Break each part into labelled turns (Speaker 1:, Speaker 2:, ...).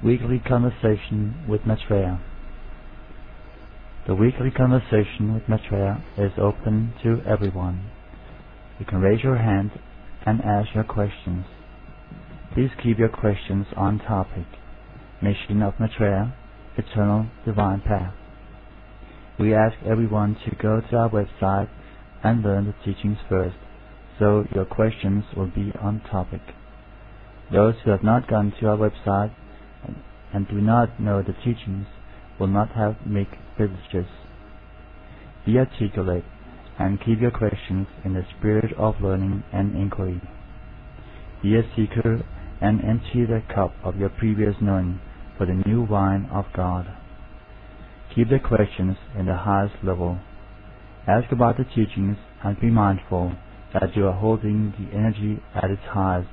Speaker 1: Weekly Conversation with Maitreya. The weekly conversation with Maitreya is open to everyone. You can raise your hand and ask your questions. Please keep your questions on topic. Mission of Maitreya, Eternal Divine Path. We ask everyone to go to our website and learn the teachings first, so your questions will be on topic. Those who have not gone to our website and do not know the teachings will not have make privileges. Be articulate and keep your questions in the spirit of learning and inquiry. Be a seeker and empty the cup of your previous knowing for the new wine of God. Keep the questions in the highest level. Ask about the teachings and be mindful that you are holding the energy at its highest.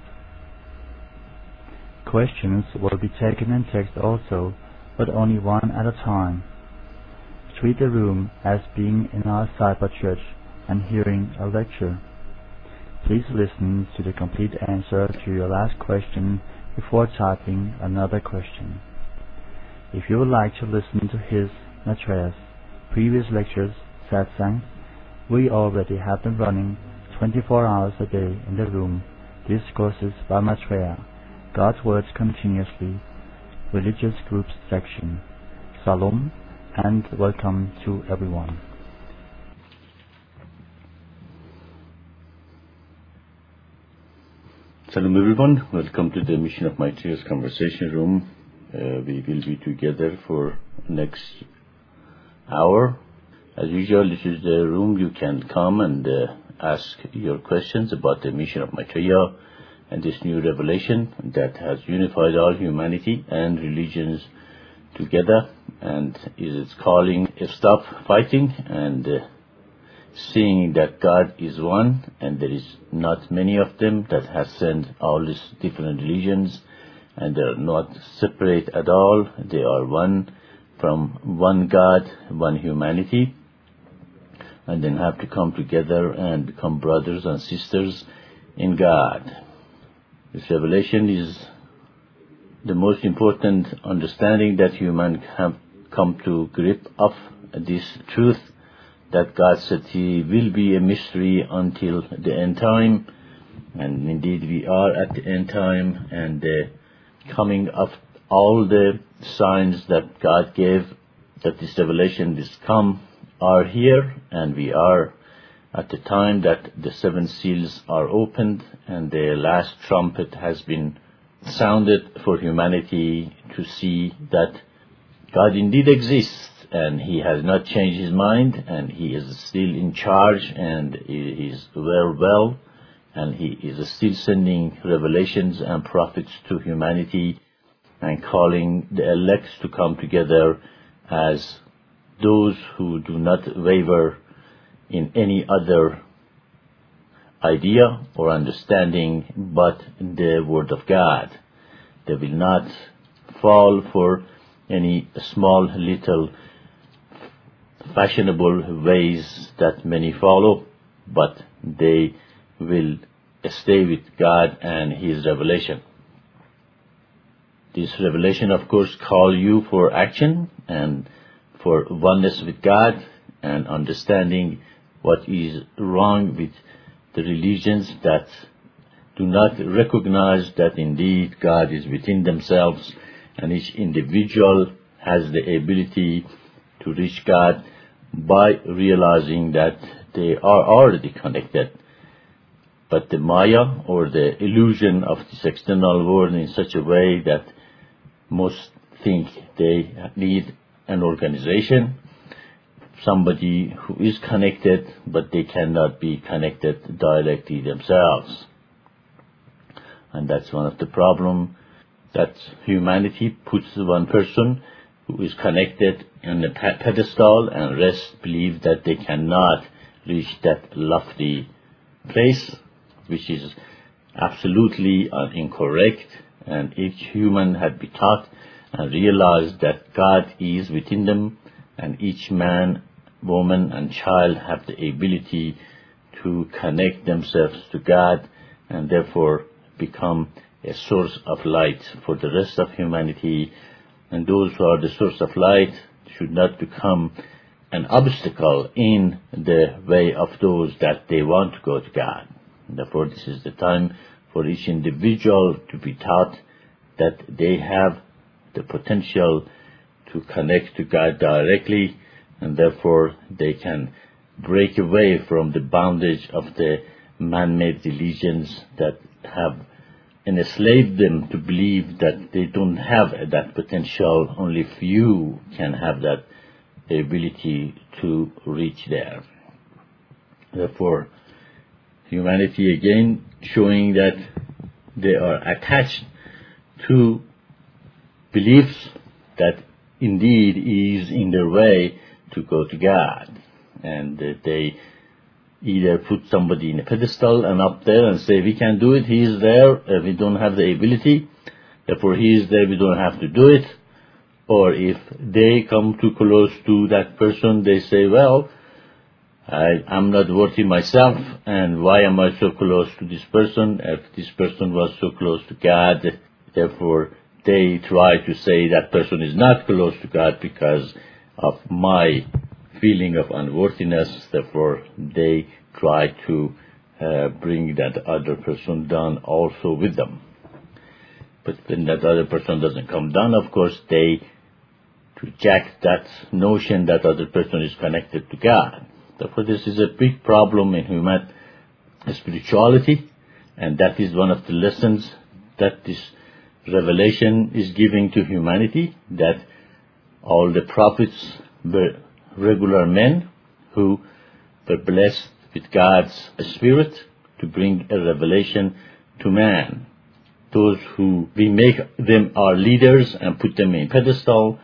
Speaker 1: Questions will be taken in text also, but only one at a time. Treat the room as being in our cyber church and hearing a lecture. Please listen to the complete answer to your last question before typing another question. If you would like to listen to his, Maitreya's, previous lectures, satsangs, we already have them running 24 hours a day in the room, discourses by Maitreya, God's Words Continuously, Religious Groups section. Salam and welcome to everyone.
Speaker 2: Salam everyone, welcome to the Mission of Maitreya's Conversation Room. We will be together for next hour. As usual, this is the room you can come and ask your questions about the mission of Maitreya and this new revelation that has unified all humanity and religions together, and is its calling stop fighting and seeing that God is one and there is not many of them that has sent all these different religions, and they are not separate at all. They are one from one God, one humanity, and then have to come together and become brothers and sisters in God. This revelation is the most important understanding that humans have come to grip of this truth, that God said He will be a mystery until the end time, and indeed we are at the end time, and the coming of all the signs that God gave that this revelation is come are here, and we are at the time that the seven seals are opened and the last trumpet has been sounded for humanity to see that God indeed exists, and He has not changed His mind, and He is still in charge, and He is well, and He is still sending revelations and prophets to humanity and calling the elect to come together as those who do not waver in any other idea or understanding but the Word of God. They will not fall for any small little fashionable ways that many follow, but they will stay with God and His revelation. This revelation, of course, calls you for action and for oneness with God and understanding what is wrong with the religions that do not recognize that indeed God is within themselves, and each individual has the ability to reach God by realizing that they are already connected. But the Maya, or the illusion of this external world, in such a way that most think they need an organization, somebody who is connected, but they cannot be connected directly themselves. And that's one of the problems, that humanity puts one person who is connected on a pedestal, and rest believe that they cannot reach that lofty place, which is absolutely incorrect. And each human had been taught and realized that God is within them, and each man, woman and child have the ability to connect themselves to God and therefore become a source of light for the rest of humanity, and those who are the source of light should not become an obstacle in the way of those that they want to go to God. Therefore, this is the time for each individual to be taught that they have the potential to connect to God directly, and therefore they can break away from the bondage of the man-made religions that have enslaved them to believe that they don't have that potential. Only few can have that ability to reach there. Therefore, humanity again showing that they are attached to beliefs that indeed is in their way to go to God, and they either put somebody in a pedestal and up there and say, we can do it, he is there, we don't have the ability, therefore he is there, we don't have to do it. Or if they come too close to that person, they say, well, I'm not worthy myself, and why am I so close to this person? If this person was so close to God, therefore they try to say that person is not close to God because of my feeling of unworthiness. Therefore, they try to bring that other person down also with them. But when that other person doesn't come down, of course, they reject that notion that other person is connected to God. Therefore, this is a big problem in human spirituality, and that is one of the lessons that this revelation is giving to humanity, that all the prophets were regular men who were blessed with God's Spirit to bring a revelation to man. Those who we make them our leaders and put them in pedestal,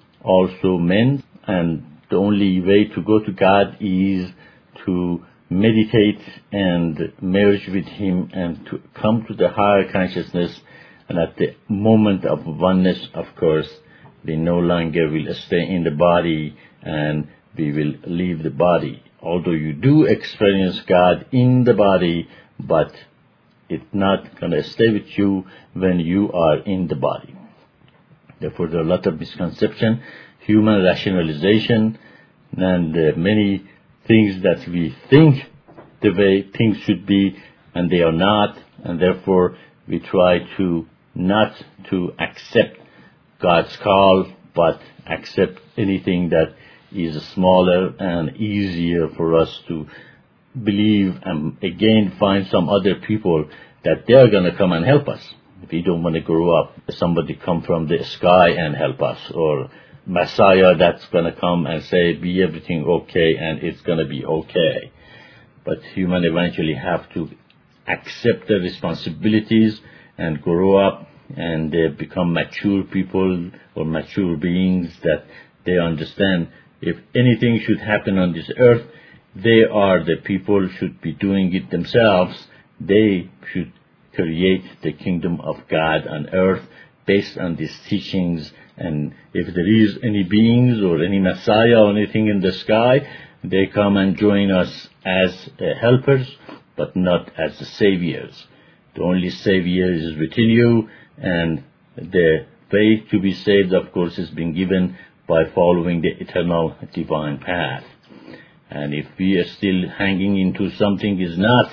Speaker 2: also men, and the only way to go to God is to meditate and merge with Him and to come to the higher consciousness. And at the moment of oneness, of course, we no longer will stay in the body and we will leave the body. Although you do experience God in the body, but it's not going to stay with you when you are in the body. Therefore, there are a lot of misconception, human rationalization, and many things that we think the way things should be, and they are not, and therefore we try to not to accept God's call, but accept anything that is smaller and easier for us to believe, and again find some other people that they are going to come and help us. If we don't want to grow up, somebody come from the sky and help us, or Messiah that's going to come and say, be everything okay, and it's going to be okay. But human eventually have to accept the responsibilities and grow up and become mature people or mature beings, that they understand if anything should happen on this earth, they are the people should be doing it themselves. They should create the kingdom of God on earth based on these teachings. And if there is any beings or any Messiah or anything in the sky, they come and join us as helpers, but not as the saviors. The only savior is within you, and the way to be saved, of course, is being given by following the eternal divine path. And if we are still hanging into something is not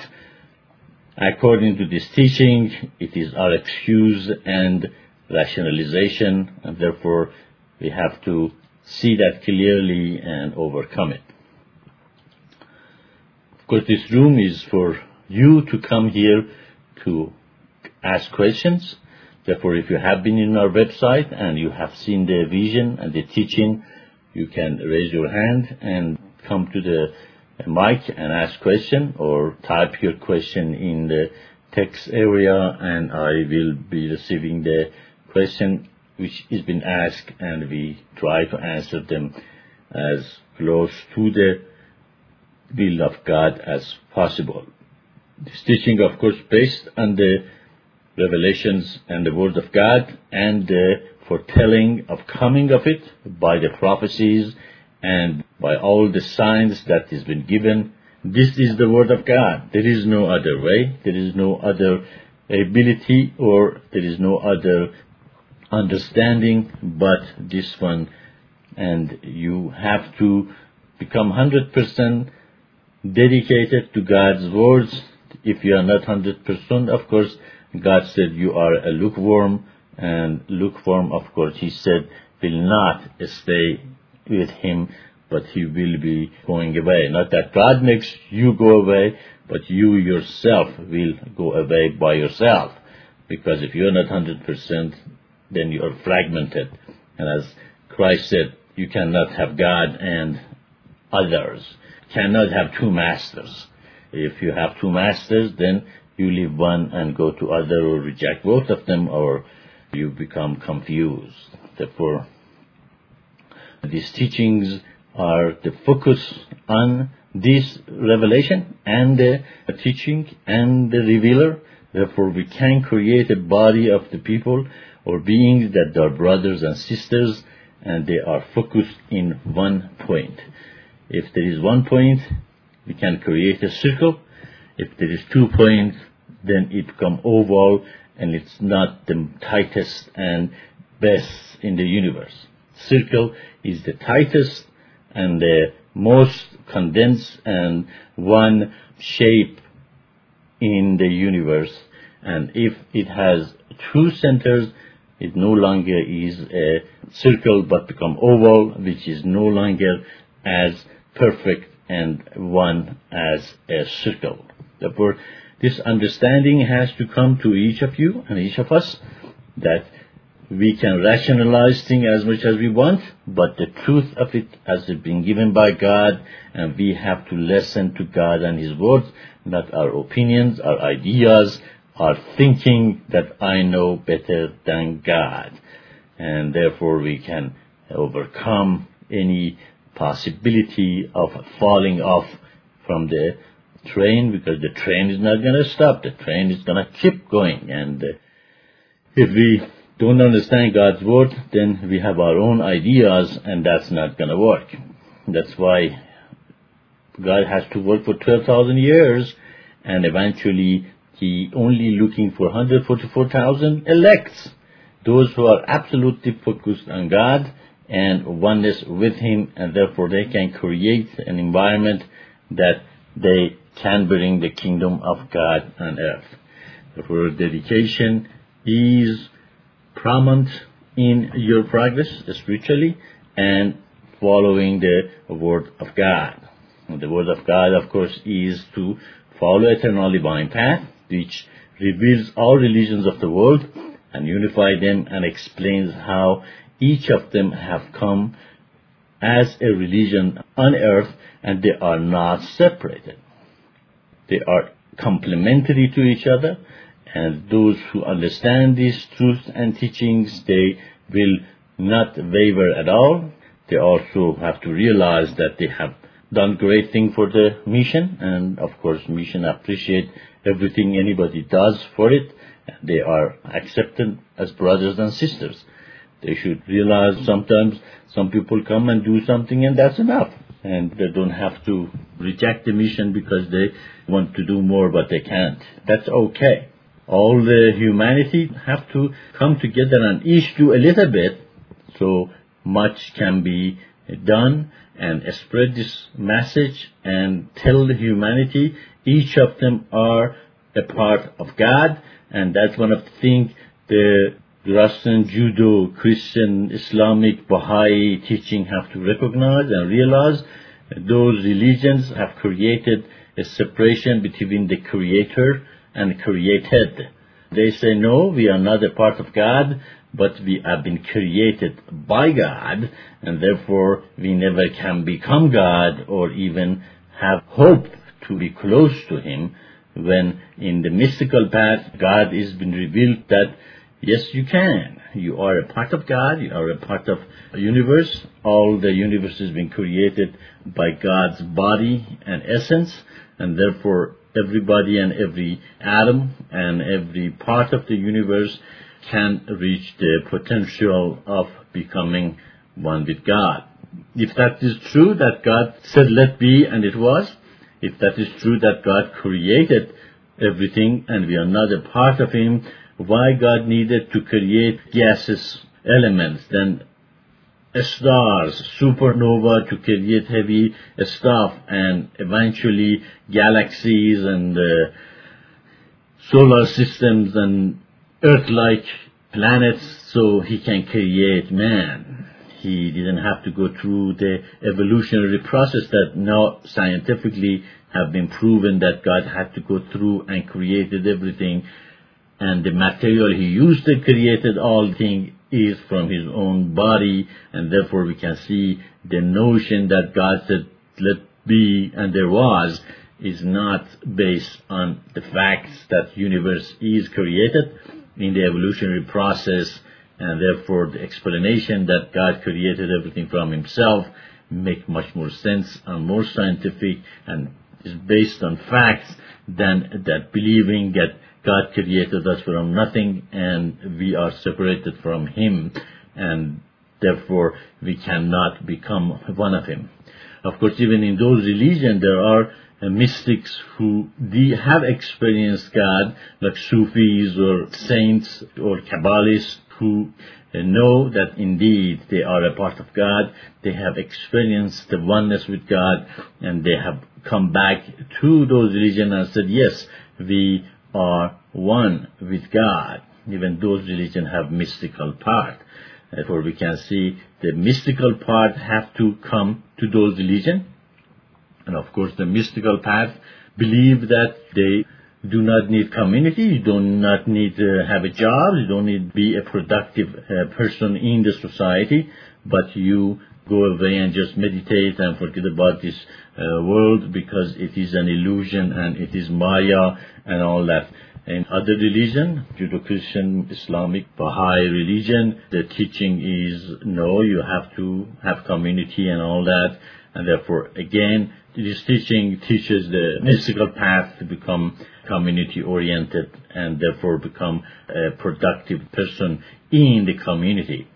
Speaker 2: according to this teaching, it is our excuse and rationalization, and therefore we have to see that clearly and overcome it. Of course, this room is for you to come here to ask questions. Therefore, if you have been in our website and you have seen the vision and the teaching, you can raise your hand and come to the mic and ask question, or type your question in the text area, and I will be receiving the question which has been asked, and we try to answer them as close to the will of God as possible. This teaching, of course, based on the revelations and the Word of God and the foretelling of coming of it by the prophecies and by all the signs that has been given. This is the Word of God. There is no other way. There is no other ability or there is no other understanding but this one, and you have to become 100% dedicated to God's words. If you are not 100%, of course, God said you are a lukewarm, and lukewarm, of course, He said, will not stay with Him, but he will be going away. Not that God makes you go away, but you yourself will go away by yourself. Because if you're not 100%, then you are fragmented. And as Christ said, you cannot have God and others. Cannot have two masters. If you have two masters, then you leave one and go to other, or reject both of them, or you become confused. Therefore, these teachings are the focus on this revelation and the teaching and the revealer. Therefore, we can create a body of the people or beings that are brothers and sisters, and they are focused in one point. If there is one point, we can create a circle. If there is 2 points, then it becomes oval, and it's not the tightest and best in the universe. Circle is the tightest and the most condensed and one shape in the universe. And if it has 2 centers, it no longer is a circle but become oval, which is no longer as perfect and one as a circle. Therefore, this understanding has to come to each of you and each of us, that we can rationalize things as much as we want, but the truth of it has been given by God, and we have to listen to God and His words, not our opinions, our ideas, our thinking that I know better than God. And therefore we can overcome any possibility of falling off from the train, because the train is not going to stop. The train is going to keep going. And if we don't understand God's word, then we have our own ideas, and that's not going to work. That's why God has to work for 12,000 years, and eventually He only looking for 144,000 elects, those who are absolutely focused on God and oneness with Him, and therefore they can create an environment that they can bring the kingdom of God on earth. Therefore, dedication is paramount in your progress spiritually and following the Word of God. And the Word of God, of course, is to follow eternal divine path, which reveals all religions of the world and unify them and explains how each of them have come as a religion on earth, and they are not separated. They are complementary to each other, and those who understand these truths and teachings, they will not waver at all. They also have to realize that they have done great thing for the mission, and of course mission appreciate everything anybody does for it. They are accepted as brothers and sisters. They should realize sometimes some people come and do something and that's enough, and they don't have to reject the mission because they want to do more but they can't. That's okay. All the humanity have to come together and each do a little bit, so much can be done, and spread this message and tell the humanity each of them are a part of God. And that's one of the things the Russian, Judo, Christian, Islamic, Baha'i teaching have to recognize and realize. Those religions have created a separation between the creator and created. They say, no, we are not a part of God, but we have been created by God, and therefore we never can become God or even have hope to be close to Him, when in the mystical path God is been revealed that yes, you can. You are a part of God, you are a part of the universe. All the universe has been created by God's body and essence, and therefore everybody and every atom and every part of the universe can reach the potential of becoming one with God. If that is true, that God said let be and it was, if that is true that God created everything and we are not a part of him, why God needed to create gaseous elements, then stars, supernova to create heavy stuff, and eventually galaxies and solar systems and Earth-like planets, so he can create man. He didn't have to go through the evolutionary process that now scientifically have been proven that God had to go through and created everything, and the material he used to created all things is from his own body, and therefore we can see the notion that God said, let be, and there was, is not based on the facts that universe is created in the evolutionary process, and therefore the explanation that God created everything from himself make much more sense and more scientific and is based on facts than that believing that God created us from nothing and we are separated from him and therefore we cannot become one of him. Of course, even in those religions there are mystics who have experienced God, like Sufis or saints or Kabbalists, who know that indeed they are a part of God, they have experienced the oneness with God, and they have come back to those religions and said, yes, we are one with God. Even those religions have mystical part. Therefore we can see the mystical part have to come to those religions. And of course the mystical path believe that they do not need community, you do not need to have a job, you don't need to be a productive person in the society, but you go away and just meditate and forget about this world because it is an illusion and it is Maya and all that. In other religion, Judeo-Christian, Islamic, Baha'i religion, the teaching is no, you have to have community and all that, and therefore again this teaching teaches the mystical path to become community-oriented and therefore become a productive person in the community.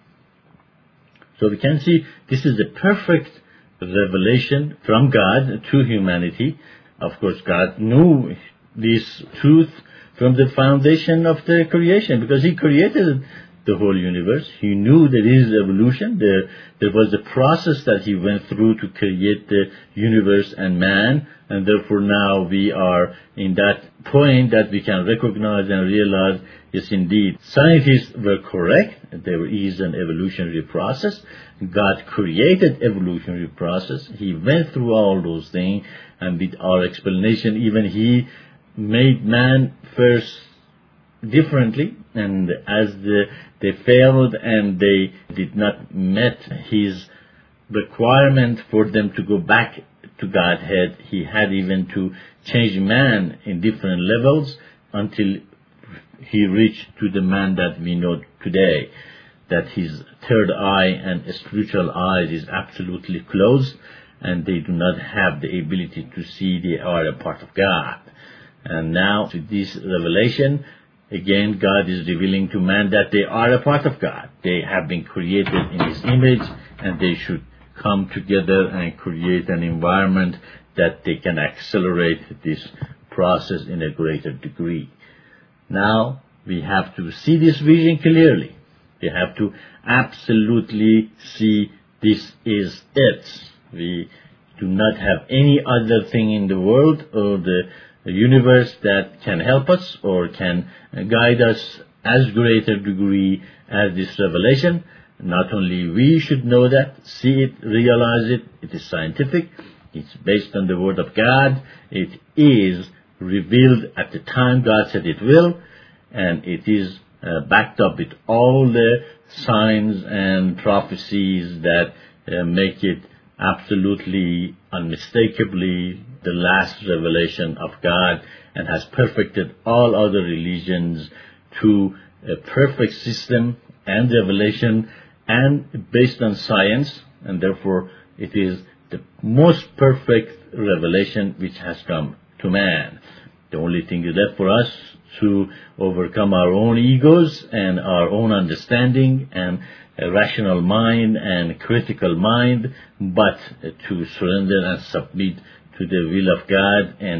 Speaker 2: So we can see this is a perfect revelation from God to humanity. Of course, God knew this truth from the foundation of the creation because he created the whole universe. He knew there is evolution. There was a process that he went through to create the universe and man, and therefore now we are in that point that we can recognize and realize, yes indeed, scientists were correct. There is an evolutionary process. God created evolutionary process. He went through all those things, and with our explanation, even he made man first differently, and as they failed and they did not met his requirement for them to go back to Godhead, he had even to change man in different levels until he reached to the man that we know today, that his third eye and spiritual eyes is absolutely closed and they do not have the ability to see they are a part of God. And now with this revelation, again, God is revealing to man that they are a part of God. They have been created in his image and they should come together and create an environment that they can accelerate this process in a greater degree. Now, we have to see this vision clearly. We have to absolutely see this is it. We do not have any other thing in the world or the universe that can help us or can guide us as greater degree as this revelation. Not only we should know that, see it, realize it, it is scientific, it's based on the Word of God, it is revealed at the time God said it will, and it is backed up with all the signs and prophecies that make it absolutely, unmistakably the last revelation of God, and has perfected all other religions to a perfect system and revelation and based on science, and therefore it is the most perfect revelation which has come to man. The only thing is left for us to overcome our own egos and our own understanding and a rational mind and critical mind, but to surrender and submit to the will of God and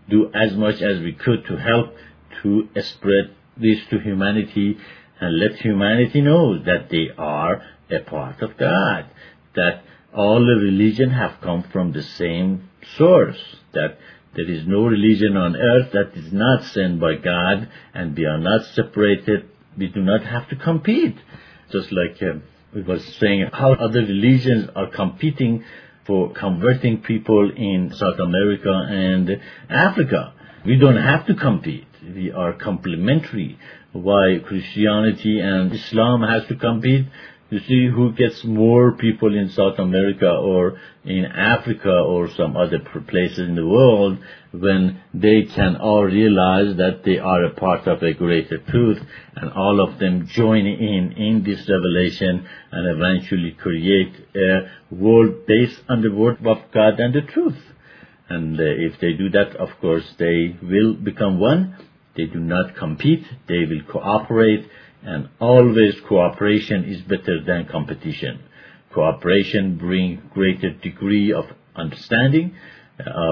Speaker 2: do as much as we could to help to spread this to humanity and let humanity know that they are a part of God, that all the religion have come from the same source, that there is no religion on earth that is not sent by God, and we are not separated. We do not have to compete. Just like we was saying, how other religions are competing for converting people in South America and Africa. We don't have to compete. We are complementary. Why Christianity and Islam has to compete? You see who gets more people in South America or in Africa or some other places in the world when they can all realize that they are a part of a greater truth, and all of them join in this revelation and eventually create a world based on the word of God and the truth. And if they do that, of course, they will become one. They do not compete. They will cooperate. And always cooperation is better than competition. Cooperation brings greater degree of understanding, of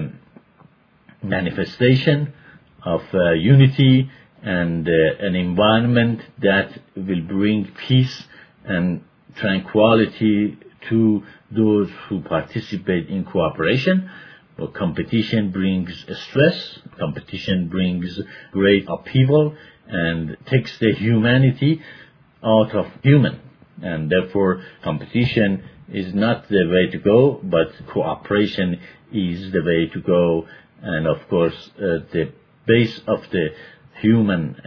Speaker 2: manifestation, of unity, and an environment that will bring peace and tranquility to those who participate in cooperation. But competition brings stress. Competition brings great upheaval and takes the humanity out of human. And therefore, competition is not the way to go, but cooperation is the way to go. And of course, the base of the human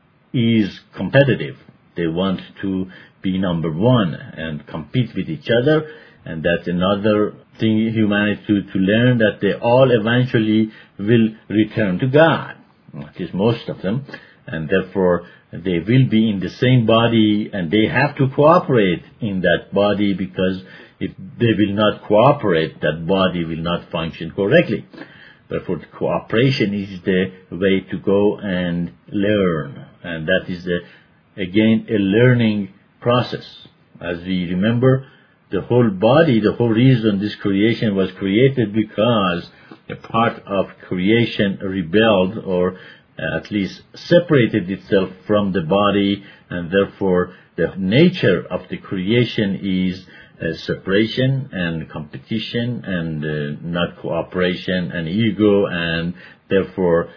Speaker 2: is competitive. They want to be number one and compete with each other. And that's another thing humanity to learn, that they all eventually will return to God, at least most of them. And therefore, they will be in the same body, and they have to cooperate in that body, because if they will not cooperate, that body will not function correctly. Therefore, cooperation is the way to go and learn. And that is, again, a learning process. As we remember, the whole body, the whole reason this creation was created, because a part of creation rebelled, or at least separated itself from the body, and therefore the nature of the creation is separation and competition and not cooperation and ego, and therefore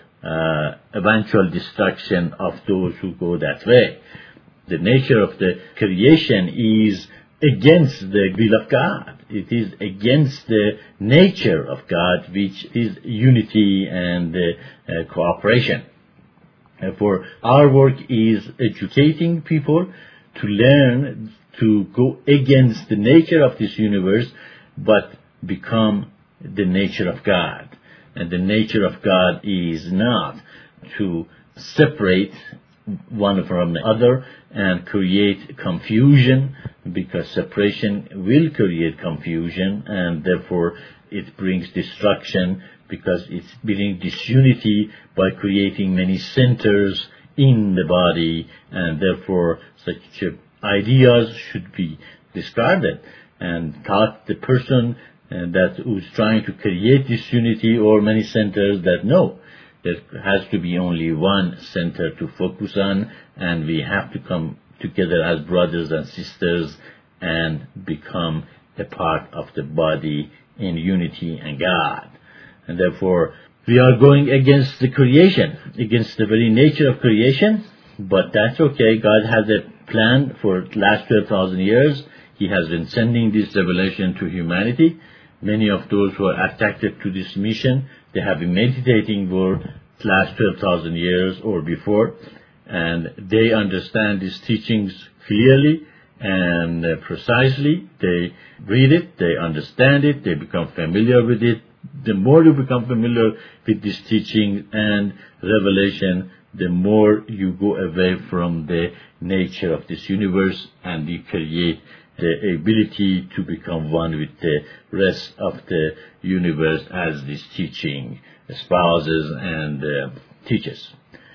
Speaker 2: eventual destruction of those who go that way. The nature of the creation is against the will of God. It is against the nature of God, which is unity and cooperation. Therefore, our work is educating people to learn to go against the nature of this universe, but become the nature of God. And the nature of God is not to separate one from the other and create confusion, because separation will create confusion, and therefore it brings destruction, because it's building disunity by creating many centers in the body, and therefore such ideas should be discarded and taught the person that who's trying to create disunity or many centers that no, there has to be only one center to focus on, and we have to come together as brothers and sisters and become a part of the body in unity and God. And therefore, we are going against the creation, against the very nature of creation, but that's okay. God has a plan for the last 12,000 years. He has been sending this revelation to humanity. Many of those who are attracted to this mission, they have been meditating for the last 12,000 years or before, and they understand these teachings clearly and precisely. They read it, they understand it, they become familiar with it. The more you become familiar with this teaching and revelation, the more you go away from the nature of this universe, and you create the ability to become one with the rest of the universe, as this teaching espouses and teaches.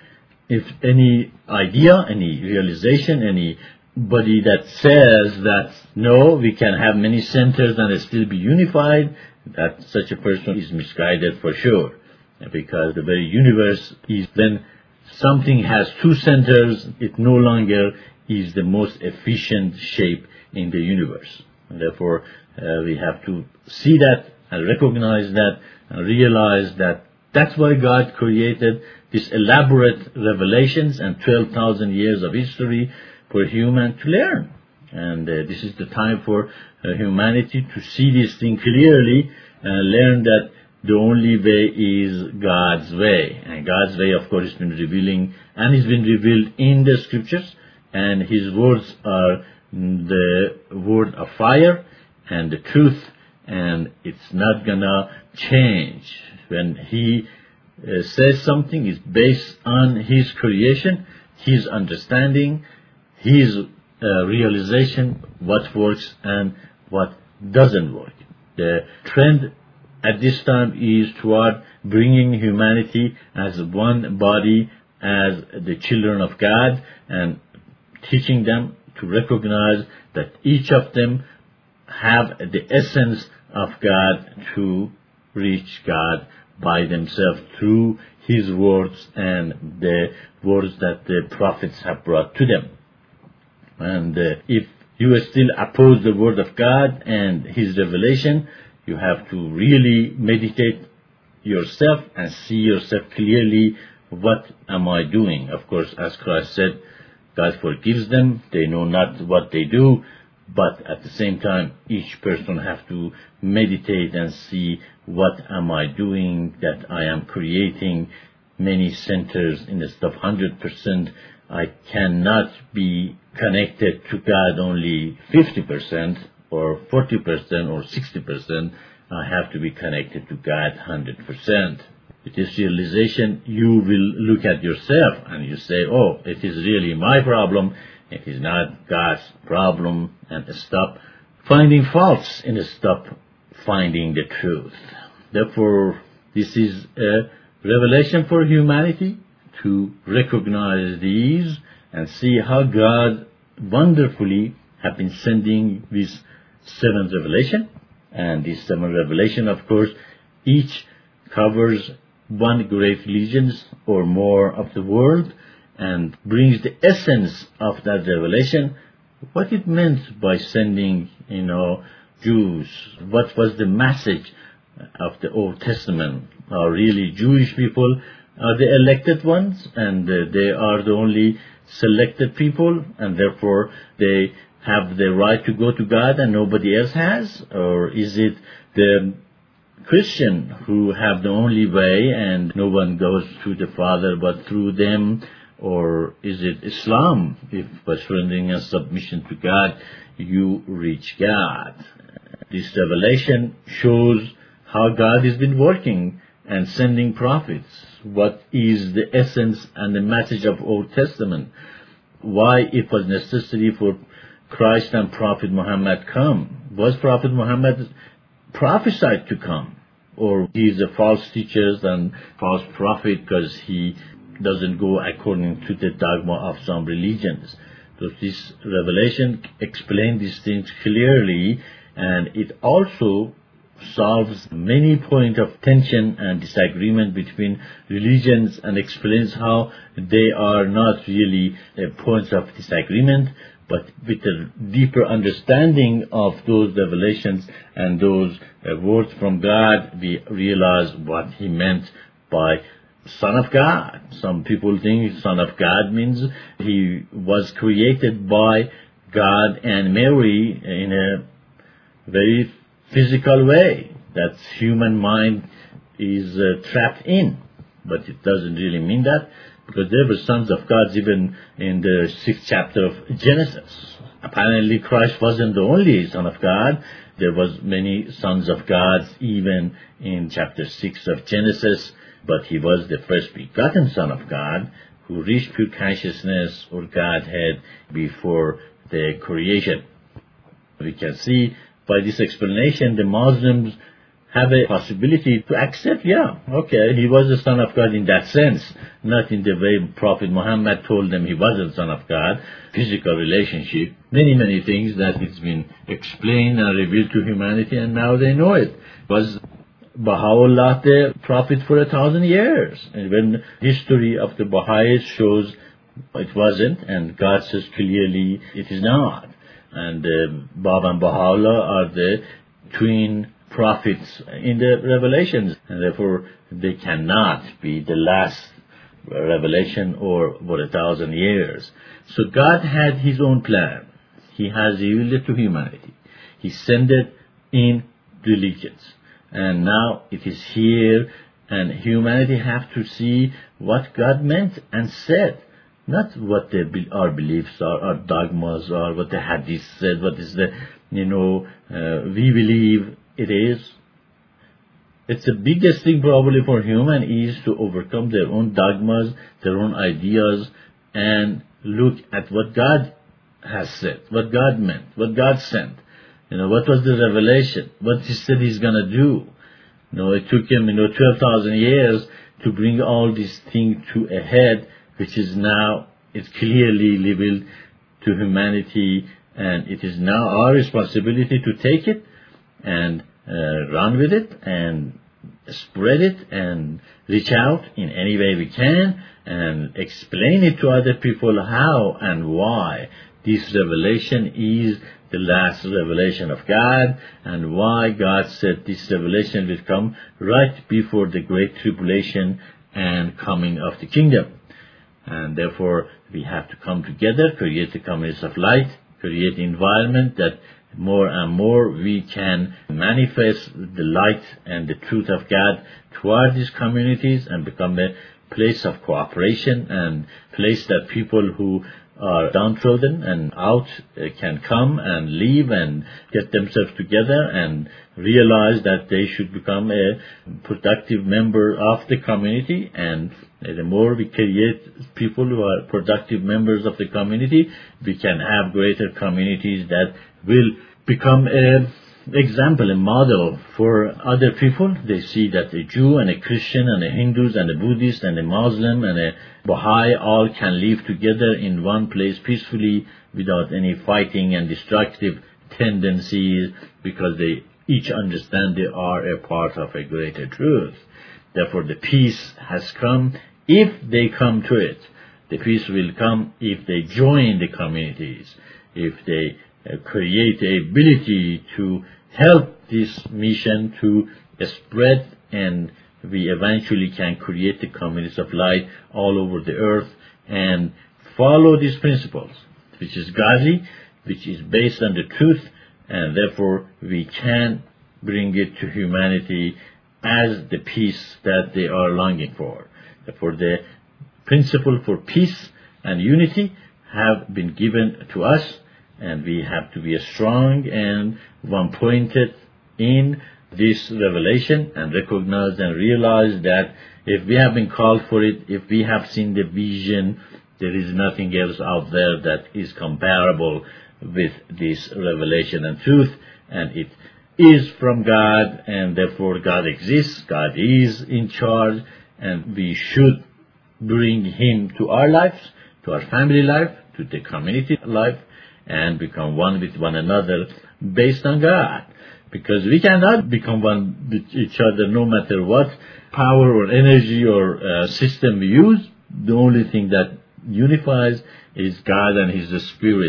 Speaker 2: If any idea, any realization, anybody that says that no, we can have many centers and still be unified, that such a person is misguided for sure. because the very universe is, when something has two centers, it no longer is the most efficient shape in the universe. And therefore, we have to see that and recognize that and realize that that's why God created these elaborate revelations and 12,000 years of history for human to learn. And this is the time for humanity to see this thing clearly and learn that the only way is God's way. And God's way, of course, has been revealing and has been revealed in the scriptures. And His words are the word of fire and the truth. And it's not gonna change. When He says something, it's based on His creation, His understanding, His realization, what works and what doesn't work. The trend at this time is toward bringing humanity as one body, as the children of God, and teaching them to recognize that each of them have the essence of God to reach God by themselves through His words and the words that the prophets have brought to them. And if you still oppose the word of God and His revelation, you have to really meditate yourself and see yourself clearly. What am I doing? Of course, as Christ said, God forgives them. They know not what they do. But at the same time, each person has to meditate and see, what am I doing, that I am creating many centers instead of 100%. I cannot be connected to God only 50% or 40% or 60%. I have to be connected to God 100%. With this realization, you will look at yourself and you say, oh, it is really my problem. It is not God's problem, and stop finding faults and stop finding the truth. Therefore, this is a revelation for humanity to recognize these and see how God wonderfully have been sending these seven revelation. And these seven revelation, of course, each covers one great religions or more of the world, and brings the essence of that revelation, what it meant by sending, Jews. What was the message of the Old Testament? Are really Jewish people are the elected ones, and they are the only selected people, and therefore they have the right to go to God and nobody else has? Or is it the Christian who have the only way and no one goes to the Father but through them? Or is it Islam? If by surrendering and submission to God, you reach God. This revelation shows how God has been working and sending prophets. What is the essence and the message of Old Testament? Why it was necessary for Christ and Prophet Muhammad come? Was Prophet Muhammad prophesied to come? Or he is a false teacher and false prophet because he doesn't go according to the dogma of some religions. So this revelation explains these things clearly, and it also solves many points of tension and disagreement between religions and explains how they are not really points of disagreement, but with a deeper understanding of those revelations and those words from God, we realize what He meant by Son of God. Some people think Son of God means He was created by God and Mary in a very physical way that human mind is trapped in. But it doesn't really mean that, because there were sons of God even in the 6th chapter of Genesis. Apparently Christ wasn't the only Son of God. There was many sons of God even in chapter 6 of Genesis. But He was the first begotten Son of God who reached pure consciousness or Godhead before the creation. We can see by this explanation the Muslims have a possibility to accept, He was the Son of God in that sense, not in the way Prophet Muhammad told them He wasn't Son of God, physical relationship, many things that it's been explained and revealed to humanity, and now they know it. Was Baha'u'llah the prophet for 1,000 years. And when history of the Baha'is shows it wasn't, and God says clearly it is not. And Baba and Baha'u'llah are the twin prophets in the revelations, and therefore they cannot be the last revelation or for 1,000 years. So God had His own plan. He has revealed it to humanity. He sent it in religions. And now it is here, and humanity have to see what God meant and said. Not what our beliefs are, our dogmas are, what the hadith said, what is the, we believe it is. It's the biggest thing probably for human is to overcome their own dogmas, their own ideas, and look at what God has said, what God meant, what God sent. What was the revelation, what He said He's going to do. It took Him, 12,000 years to bring all these things to a head, which is now, it's clearly revealed to humanity, and it is now our responsibility to take it and run with it and spread it and reach out in any way we can and explain it to other people how and why this revelation is the last revelation of God, and why God said this revelation will come right before the great tribulation and coming of the kingdom. And therefore we have to come together, create the communities of light, create an environment that more and more we can manifest the light and the truth of God toward these communities and become a place of cooperation and place that people who are downtrodden and out can come and live and get themselves together and realize that they should become a productive member of the community. And the more we create people who are productive members of the community, we can have greater communities that will become an example, a model for other people. They see that a Jew and a Christian and a Hindus and a Buddhist and a Muslim and a Baha'i all can live together in one place peacefully without any fighting and destructive tendencies, because they each understand they are a part of a greater truth. Therefore the peace has come if they come to it. The peace will come if they join the communities, if they create the ability to help this mission to spread, and we eventually can create the communities of light all over the earth and follow these principles, which is godly, which is based on the truth, and therefore we can bring it to humanity as the peace that they are longing for. Therefore the principle for peace and unity have been given to us, and we have to be strong and one-pointed in this revelation and recognize and realize that if we have been called for it, if we have seen the vision, there is nothing else out there that is comparable with this revelation and truth, and it is from God, and therefore God exists, God is in charge, and we should bring Him to our lives, to our family life, to the community life, and become one with one another based on God. Because we cannot become one with each other no matter what power or energy or system we use. The only thing that unifies is God and His Spirit.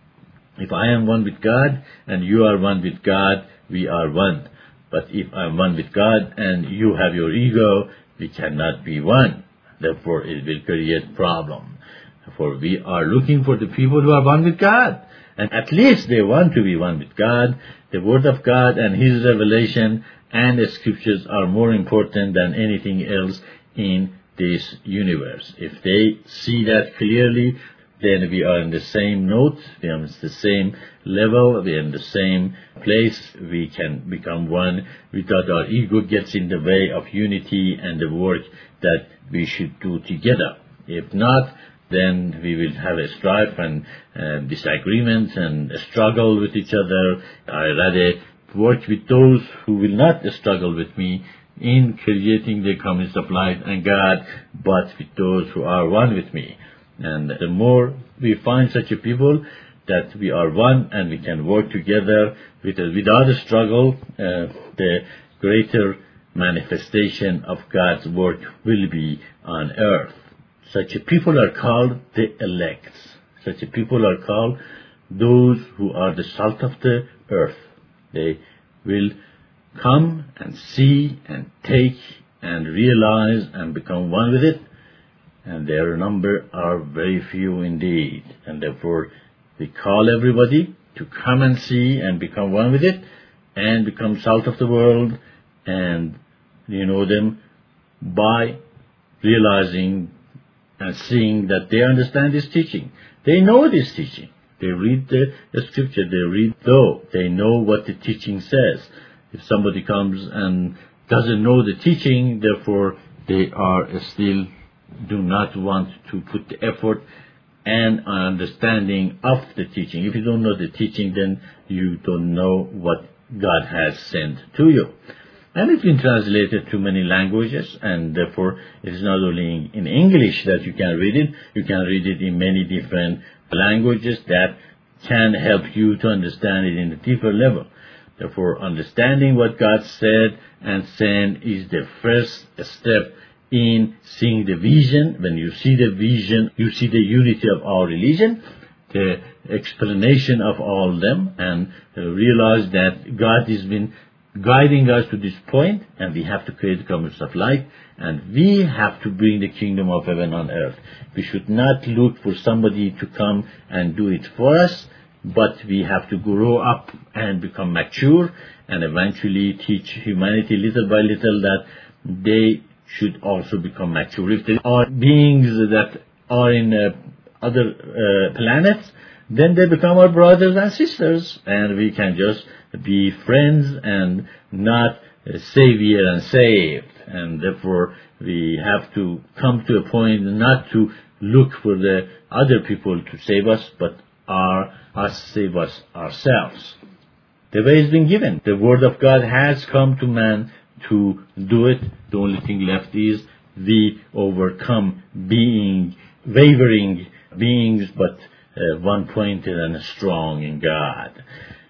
Speaker 2: If I am one with God and you are one with God, we are one. But if I am one with God and you have your ego, we cannot be one. Therefore it will create problem. For we are looking for the people who are one with God. And at least they want to be one with God. The Word of God and His revelation and the Scriptures are more important than anything else in this universe. If they see that clearly, then we are in the same note, we are in the same level, we are in the same place. We can become one without our ego gets in the way of unity and the work that we should do together. If not, then we will have a strife and disagreements and a struggle with each other. I rather work with those who will not struggle with me in creating the communities of light and God, but with those who are one with me. And the more we find such a people that we are one and we can work together without a struggle, the greater manifestation of God's work will be on earth. Such a people are called the elect. Such a people are called those who are the salt of the earth. They will come and see and take and realize and become one with it, and their number are very few indeed. And therefore, we call everybody to come and see and become one with it and become salt of the world, and you know them by realizing and seeing that they understand this teaching. They know this teaching. They read the scripture. They read though. They know what the teaching says. If somebody comes and doesn't know the teaching, therefore they are still do not want to put the effort and understanding of the teaching. If you don't know the teaching, then you don't know what God has sent to you. And it's been translated to many languages, and therefore it is not only in English that you can read it, you can read it in many different languages that can help you to understand it in a deeper level. Therefore, understanding what God said and sent is the first step in seeing the vision. When you see the vision, you see the unity of our religion, the explanation of all of them, and realize that God has been guiding us to this point, and we have to create the commerce of light, and we have to bring the kingdom of heaven on earth. We should not look for somebody to come and do it for us, but we have to grow up and become mature and eventually teach humanity little by little that they should also become mature. If there are beings that are in other planets, then they become our brothers and sisters, and we can just be friends and not savior and saved. And therefore we have to come to a point not to look for the other people to save us, but us save us ourselves. The way has been given. The word of God has come to man to do it. The only thing left is we overcome being wavering beings, but one-pointed and strong in God.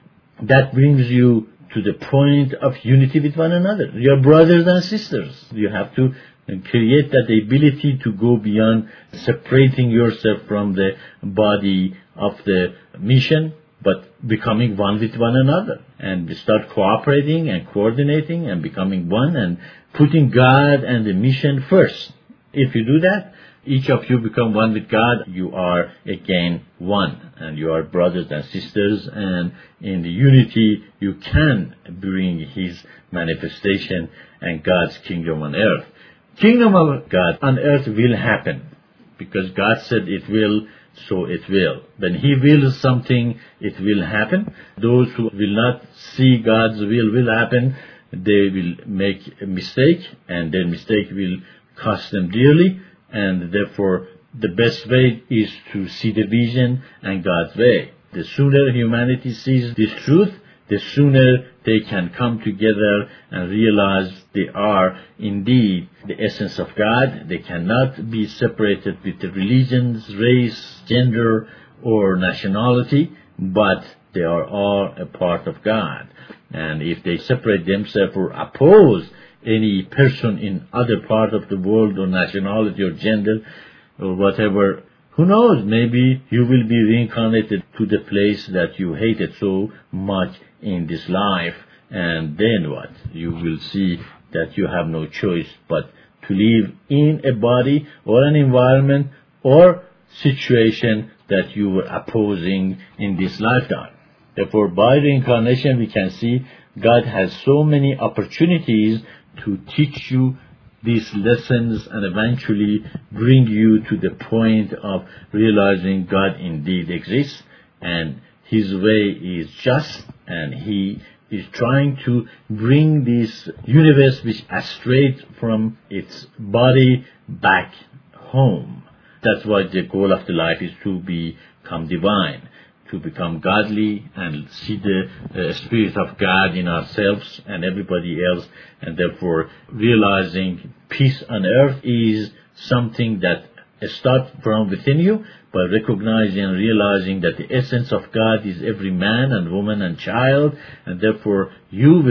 Speaker 2: That brings you to the point of unity with one another. You are brothers and sisters. You have to create that ability to go beyond separating yourself from the body of the mission, but becoming one with one another, and start cooperating and coordinating and becoming one and putting God and the mission first. If you do that, each of you become one with God, you are again one, and you are brothers and sisters, and in the unity you can bring His manifestation and God's kingdom on earth. Kingdom of God on earth will happen, because God said it will, so it will. When He wills something, it will happen. Those who will not see God's will happen, they will make a mistake, and their mistake will cost them dearly. And therefore, the best way is to see the vision and God's way. The sooner humanity sees this truth, the sooner they can come together and realize they are indeed the essence of God. They cannot be separated with the religions, race, gender, or nationality, but they are all a part of God. And if they separate themselves or oppose any person in other part of the world or nationality or gender or whatever, who knows, maybe you will be reincarnated to the place that you hated so much in this life, and then what? You will see that you have no choice but to live in a body or an environment or situation that you were opposing in this lifetime. Therefore, by reincarnation, we can see God has so many opportunities to teach you these lessons and eventually bring you to the point of realizing God indeed exists, and His way is just, and He is trying to bring this universe which is straight from its body back home. That's why the goal of the life is to become divine, to become godly and see the Spirit of God in ourselves and everybody else, and therefore realizing peace on earth is something that starts from within you, by recognizing and realizing that the essence of God is every man and woman and child, and therefore you will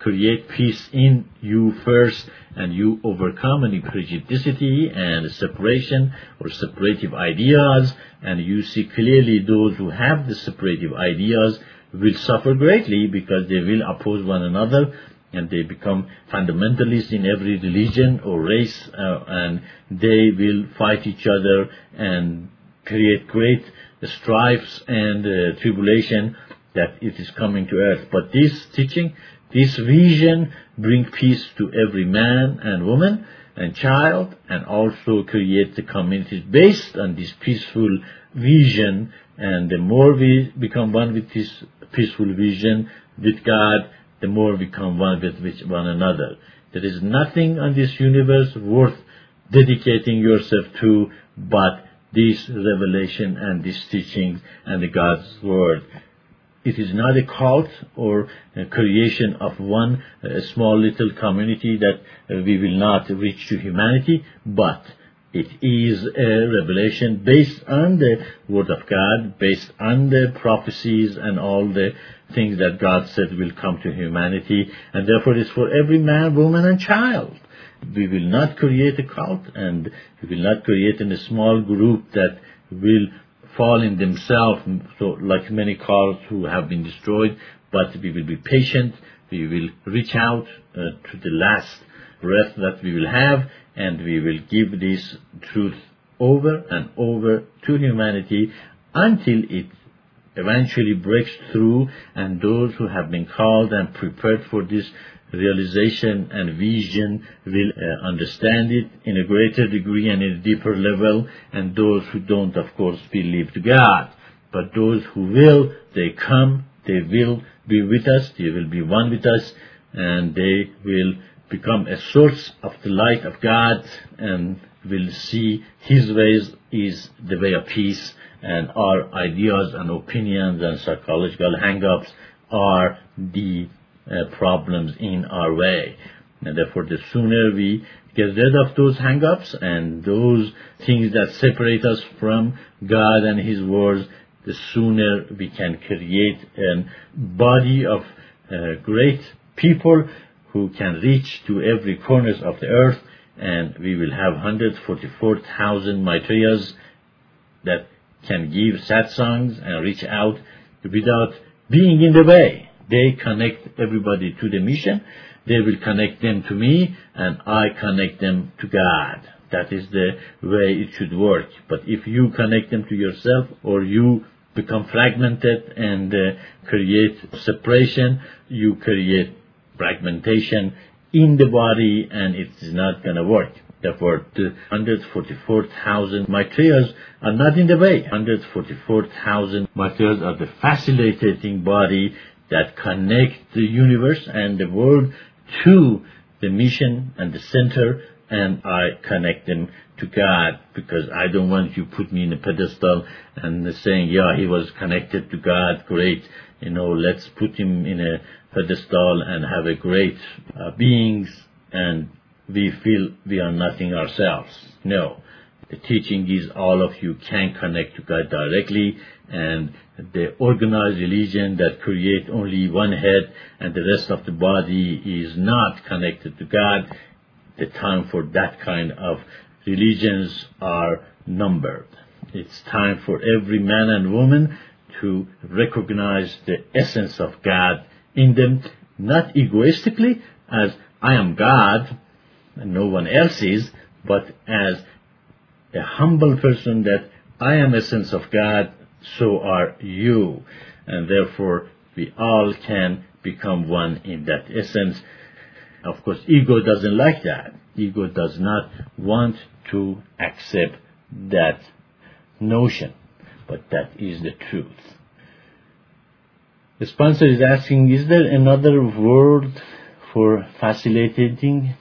Speaker 3: create peace in you first, and you overcome any prejudice and separation or separative ideas, and you see clearly those who have the separative ideas will suffer greatly because they will oppose one another, and they become fundamentalists in every religion or race, and they will fight each other and create great strifes and tribulation that it is coming to earth. But this teaching, this vision, bring peace to every man and woman and child, and also create the communities based on this peaceful vision. And the more we become one with this peaceful vision with God, the more we become one with one another. There is nothing on this universe worth dedicating yourself to but this revelation and this teaching and the God's word. It is not a cult or a creation of one small little community that we will not reach to humanity, but it is a revelation based on the Word of God, based on the prophecies and all the things that God said will come to humanity, and therefore it's for every man, woman, and child. We will not create a cult, and we will not create a small group that will fall in themselves, so like many cults who have been destroyed, but we will be patient, we will reach out to the last breath that we will have, and we will give this truth over and over to humanity until it eventually breaks through, and those who have been called and prepared for this realization and vision will understand it in a greater degree and in a deeper level, and those who don't, of course, believe to God. But those who will, they come, they will be with us, they will be one with us, and they will become a source of the light of God, and will see His ways is the way of peace, and our ideas and opinions and psychological hang-ups are the problems in our way. And therefore, the sooner we get rid of those hang-ups and those things that separate us from God and His words, the sooner we can create a body of great people who can reach to every corner of the earth, and we will have 144,000 Maitreyas that can give satsangs and reach out without being in the way. They connect everybody to the mission. They will connect them to me, and I connect them to God. That is the way it should work. But if you connect them to yourself, or you become fragmented and create separation, you create fragmentation in the body, and it is not going to work. Therefore, the 144,000 Maitreyas are not in the way. 144,000 Maitreyas are the facilitating body that connect the universe and the world to the mission and the center, and I connect them to God, because I don't want you to put me in a pedestal and saying, yeah, he was connected to God, great, let's put him in a pedestal and have a great beings, and we feel we are nothing ourselves. No. The teaching is all of you can connect to God directly, and the organized religion that create only one head and the rest of the body is not connected to God. The time for that kind of religions are numbered. It's time for every man and woman to recognize the essence of God in them, not egoistically as I am God and no one else is, but as a humble person that I am essence of God, so are you. And therefore, we all can become one in that essence. Of course, ego doesn't like that. Ego does not want to accept that notion, but that is the truth. The sponsor is asking, is there another word for facilitating?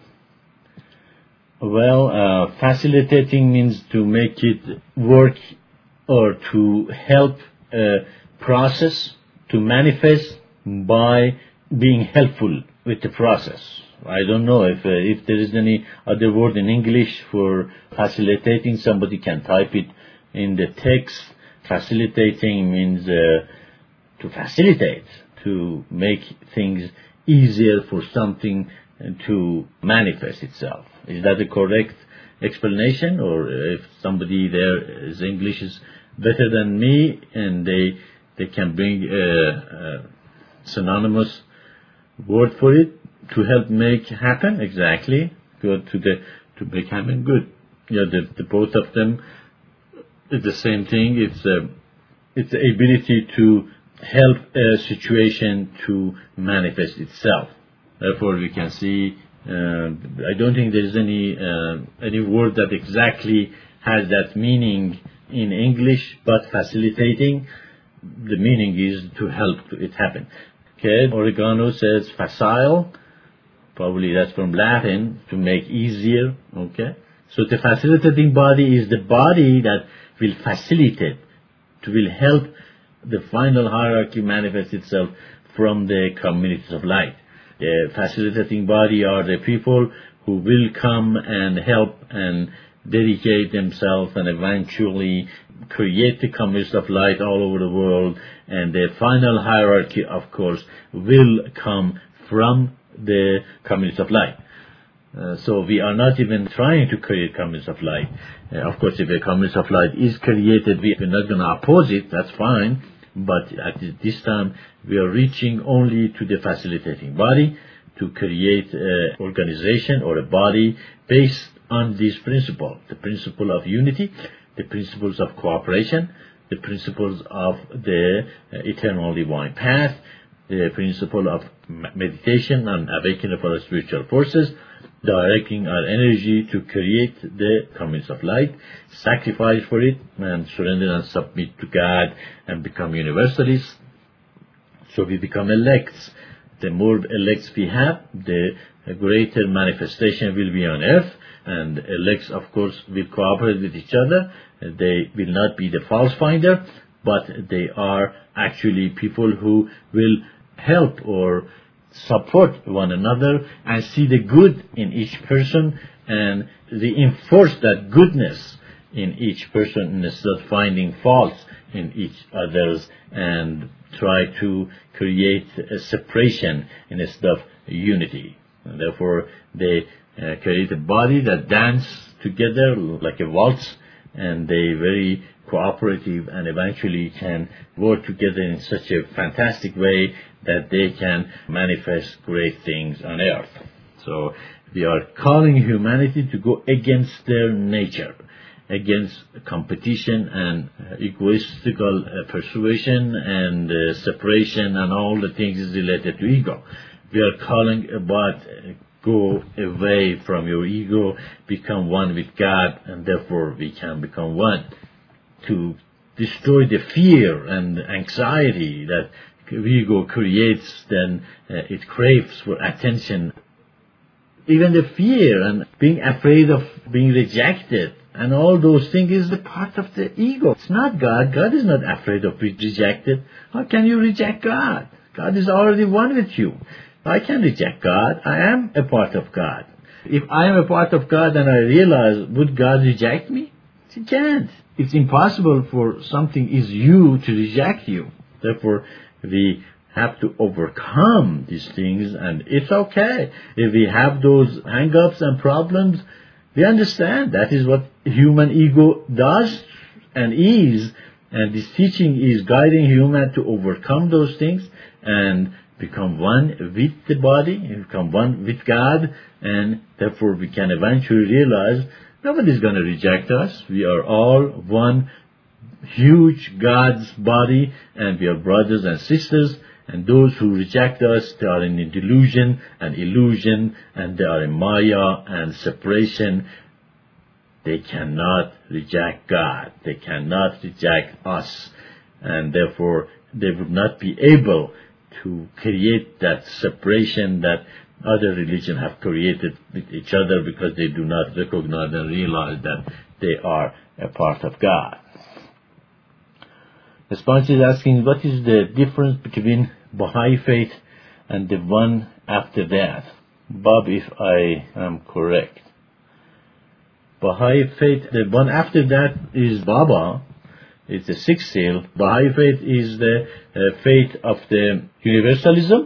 Speaker 3: Well, facilitating means to make it work or to help a process to manifest by being helpful with the process. I don't know if there is any other word in English for facilitating. Somebody can type it in the text. Facilitating means to facilitate, to make things easier for something to manifest itself. Is that a correct explanation? Or if somebody there's English is better than me and they can bring a synonymous word for it to help make happen? Exactly. Go to make happen good. The both of them is the same thing. It's the ability to help a situation to manifest itself. Therefore, we can see. I don't think there is any word that exactly has that meaning in English, but facilitating, the meaning is to help it happen. Okay, Oregano says facile, probably that's from Latin, to make easier. Okay, so the facilitating body is the body that will facilitate, will help the final hierarchy manifest itself from the communities of light. The facilitating body are the people who will come and help and dedicate themselves and eventually create the communities of light all over the world. And the final hierarchy, of course, will come from the communities of light. So we are not even trying to create communities of light. Of course, if a community of light is created, we are not going to oppose it, that's fine. But at this time, we are reaching only to the facilitating body to create an organization or a body based on this principle, the principle of unity, the principles of cooperation, the principles of the eternal divine path, the principle of meditation and awakening of our spiritual forces, directing our energy to create the communities of light, sacrifice for it, and surrender and submit to God and become universalists. So we become elects. The more elects we have, the greater manifestation will be on earth, and elects, of course, will cooperate with each other. They will not be the false finder, but they are actually people who will help or support one another and see the good in each person and reinforce that goodness in each person instead of finding faults in each other's and try to create a separation instead of unity. And therefore, they create a body that dance together like a waltz, and they very cooperative and eventually can work together in such a fantastic way that they can manifest great things on earth. So we are calling humanity to go against their nature, against competition and egoistical persuasion and separation and all the things related to ego. We are calling about go away from your ego, become one with God, and therefore we can become one. To destroy the fear and anxiety that ego creates, then it craves for attention. Even the fear and being afraid of being rejected and all those things is the part of the ego. It's not God. God is not afraid of being rejected. How can you reject God? God is already one with you. I can reject God. I am a part of God. If I am a part of God and I realize, would God reject me? He can't. It's impossible for something is you to reject you. Therefore, we have to overcome these things, and it's okay. If we have those hang-ups and problems, we understand that is what human ego does and is, and this teaching is guiding human to overcome those things and become one with the body, become one with God, and therefore we can eventually realize nobody is going to reject us. We are all one huge God's body, and we are brothers and sisters. And those who reject us, they are in delusion and illusion, and they are in Maya and separation. They cannot reject God. They cannot reject us. And therefore, they would not be able to create that separation that other religions have created with each other, because they do not recognize and realize that they are a part of God. The sponsor is asking, what is the difference between Baha'i faith and the one after that? Bob, if I am correct. Baha'i faith, the one after that is Baba. It's the sixth seal. Baha'i faith is the faith of the universalism,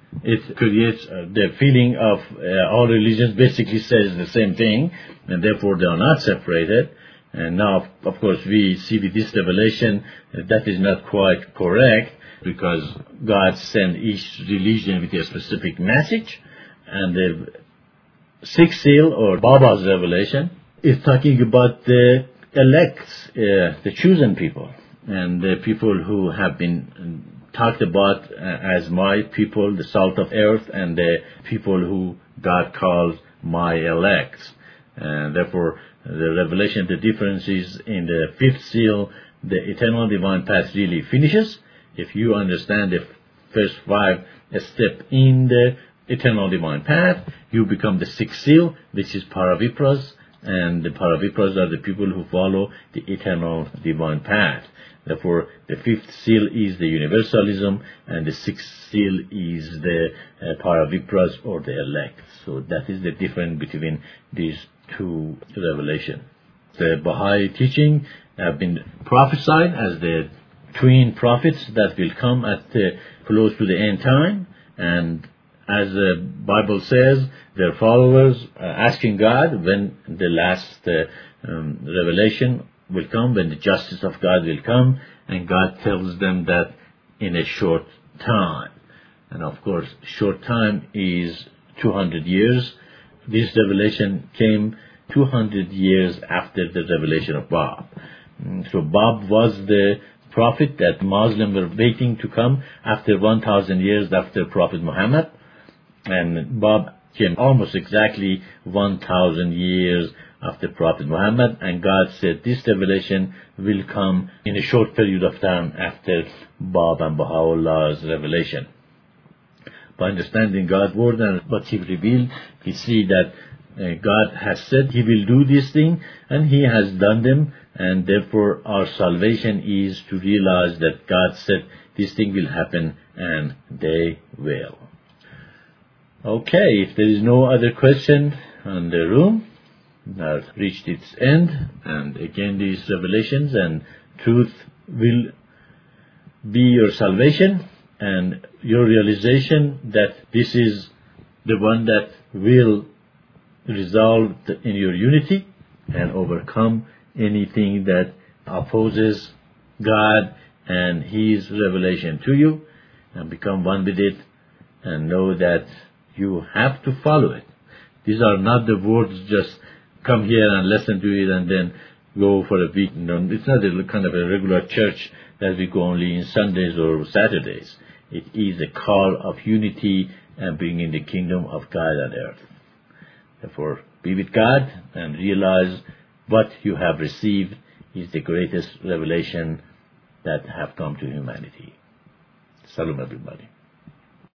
Speaker 3: it creates the feeling of all religions basically says the same thing, and therefore they are not separated. And now, of course, we see with this revelation that is not quite correct, because God sent each religion with a specific message, and the sixth seal, or Baba's revelation, is talking about the elect, the chosen people, and the people who have been talked about as my people, the salt of earth, and the people who God calls my elect. And therefore, the revelation, the difference is in the fifth seal, the eternal divine path really finishes. If you understand the first 5 steps in the eternal divine path, you become the sixth seal, which is Paravipras, and the Paravipras are the people who follow the eternal divine path. Therefore, the fifth seal is the universalism, and the sixth seal is the Paravipras, or the elect. So that is the difference between these two revelations. The Baha'i teaching have been prophesied as the twin prophets that will come at close to the end time, and as the Bible says, their followers are asking God when the last revelation will come, when the justice of God will come, and God tells them that in a short time. And of course, short time is 200 years. This revelation came 200 years after the revelation of Bab. So Bab was the prophet that Muslims were waiting to come after 1,000 years after Prophet Muhammad. And Bab came almost exactly 1,000 years after Prophet Muhammad, and God said this revelation will come in a short period of time after Bab and Baha'u'llah's revelation. By understanding God's word and what He revealed, we see that God has said He will do this thing, and He has done them, and therefore our salvation is to realize that God said this thing will happen, and they will. Okay, if there is no other question on the room, I've reached its end, and again these revelations and truth will be your salvation, and your realization that this is the one that will resolve in your unity and overcome anything that opposes God and His revelation to you, and become one with it, and know that you have to follow it. These are not the words just come here and listen to it and then go for a week. No, it's not a kind of a regular church that we go only in Sundays or Saturdays. It is a call of unity and bringing the kingdom of God on earth. Therefore, be with God and realize what you have received is the greatest revelation that have come to humanity. Salam, everybody.